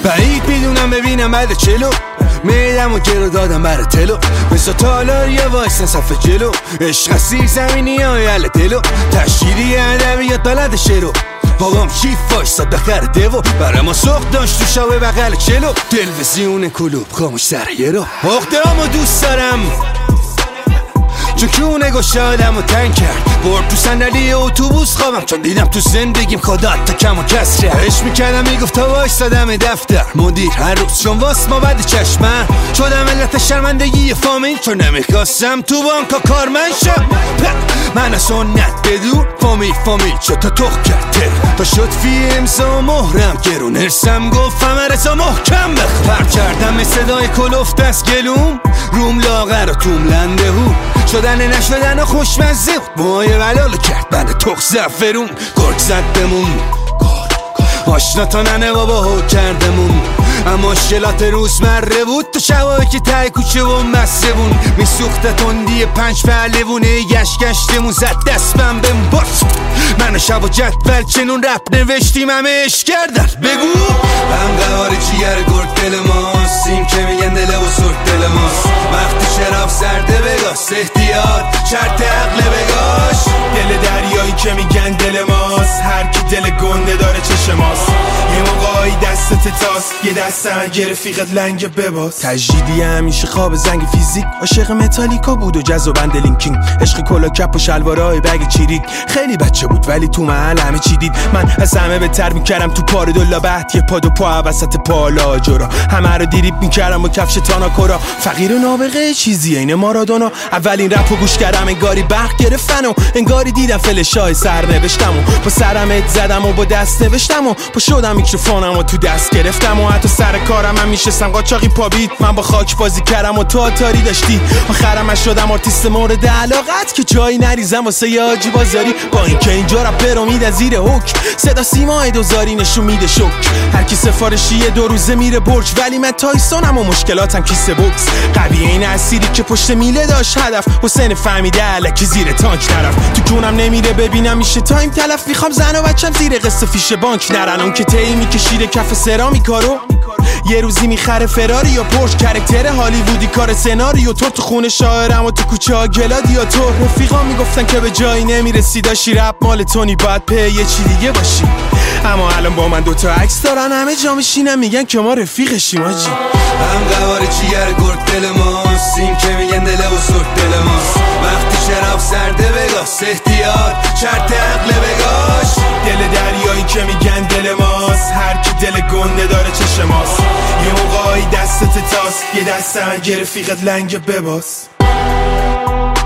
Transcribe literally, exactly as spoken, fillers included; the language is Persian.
بعید میدونم ببینم بعد چلو میدم و گرو دادم برای تلو بسا تالار یا وایسن صفحه جلو عشق سیر زمینی های حل دلو تشکیلی ادبیات بلد شروع بابام کیف وایساد بخر دیو برای ما سخت داشت تو شاوه بغل چلو تلویزیون کلوب خاموش سر یه رو اخته همو دوست دارم چکونه گشادم و تنگ کرد برد تو صندلی اتوبوس خوابم چون دیدم تو زندگیم خدات تا کم و کسره عشق میکردم میگفت تا وایسادم دفتر مدیر هر روز چون واس ما بعد چشمم شدم علت شرمندگی فامیل چون نمیخواستم تو بانکا کارمند شم من از سنت بدون فامیل فامیل شد تا تخ کرد تا شد فی امضا مهرم گرون ارسم گفتم رضا محکم بخ پر کردم به صدای کلفت از گلوم روم لاغر و توم لنده هو شدن نشدن و خوشمزه مای ولالو کرد بند تخ زفرون گرگ زد بمون آشنا تا ننه بابا هو کردمون اما مشکلات روزمره بود تو شبایی که تای کوچه و مسته میسوخته تندی پنج پهلوونه گشت گشتمون زد دستم بهم باز من شب و جدول چنون رپ نوشتیم همه عشق کردن بگو هم قوار جیگر گرد دل ماست این که میگن دل و سرد دل ماست وقتی شراب سرده بگاست احتیاط شرط عقل بگاش دل دریایی که میگن دل ماست هر کی دل گنده داره چشم ماست یه موقعی دستت تاست یه دست اگه رفیقت لنگ بباز تجدیدی همیشه خواب زنگ فیزیک عاشق متالیکا بود و جز و بند لینکینگ عشق کلا کپ و شلوارای بگ چیرید خیلی بچه بود ولی تو محل همه چی دید من از همه بهتر میکردم تو پار دولا بهت یه پاد و پا وسط پالا جورا همه رو دیریب میکردم با کفش تانا کورا فقیر و نابغه چیزی اینه مارادونا اولین رپو گوش کردم انگاری برق گرفتن و انگاری دیدم فلشای سر نوشتم و با سرم ات زدم و با دست نوشتم و با شدم میکروفونم و تو دست گرفتم و حتی سر کارم هم میشستم قاچاقی پابید من با خاک بازی کردم و تو آتاری داشتی آخرم من شدم آرتیست مورد علاقت که جایی نریزم واسه یه حاجی بازاری با اینکه اینجا رپ رو میدن زیر حک صدا سیمای دوزاری نشون میده شک هر کی سفارشی دو روزه میره برج ولی من تایسونم و مشکلاتم کیسه بوکس قویه این اسیری که پشت میله داشت هدف حسین فهمیده الکی زیر تانک طرف تو کونم نمیره ببینم میشه تایم تلف میخوام زن و بچم زیر قسط فیش بانک نرن اون که تی میکشیده کف سرامیکارو یه روزی میخره فراری یا پورش کرکتر هالیوودی کار سناریو تو تو خونه شاعرم و تو کوچه ها گلادیاتور رفیقا میگفتن که به جایی نمیرسی داشتی رپ مال تونی باید په یه چی دیگه باشی اما الان با من دوتا عکس دارن همه جا میشینن میگن که ما رفیقشیم آجی هم قوار جیگر گرد دل ماست این که میگن دل و سرد دل ماست وقتی شراب سرده بگاست احتیاط شرط عقل بگاش دل دریایی که میگن دل ماست هر کی دل گنده داره چشم ماست یه موقعی دستت تاست یه دست اگه رفیقت لنگ بباز